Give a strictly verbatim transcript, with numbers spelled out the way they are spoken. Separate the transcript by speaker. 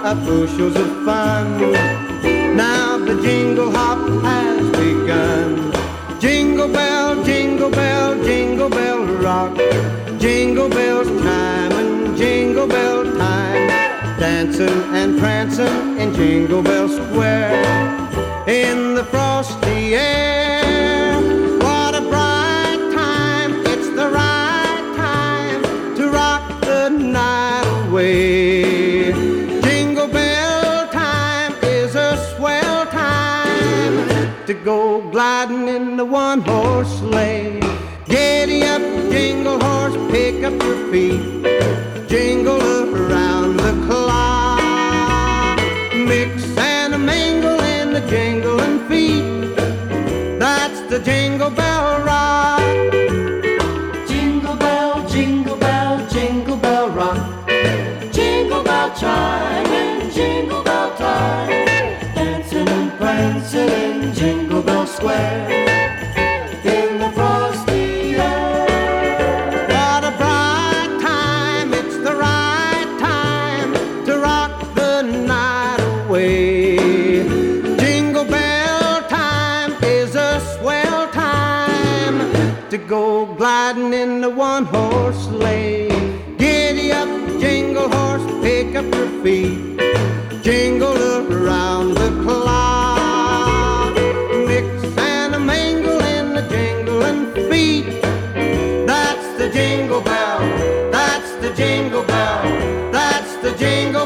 Speaker 1: of bushels of fun. Now the jingle hop has begun. Jingle bell, jingle bell, jingle bell rock. Jingle bells chime and jingle bell time. Dancing and prancing in Jingle Bell Square. In the frosty air, what a bright time. It's the right time to rock the night away. Jingle bell time is a swell time to go gliding in the one-horse sleigh. Giddy up, jingle horse, pick up your feet. Jingle around the clock. Mix and a mingle in the jingling feet. That's the Jingle Bell Rock.
Speaker 2: Jingle bell, jingle bell, jingle bell rock. Jingle bell chime and jingle bell time. Dancing and prancing in Jingle Bell Square. In the frosty air.
Speaker 1: What a bright time, it's the right time to rock the night away. Jingle bell time is a swell time to go gliding in the one-horse sleigh. Giddy up, jingle horse, pick up your feet. Jingle around the clock. Mix and a mingle in the jingling feet. That's the jingle bell, that's the jingle bell, that's the jingle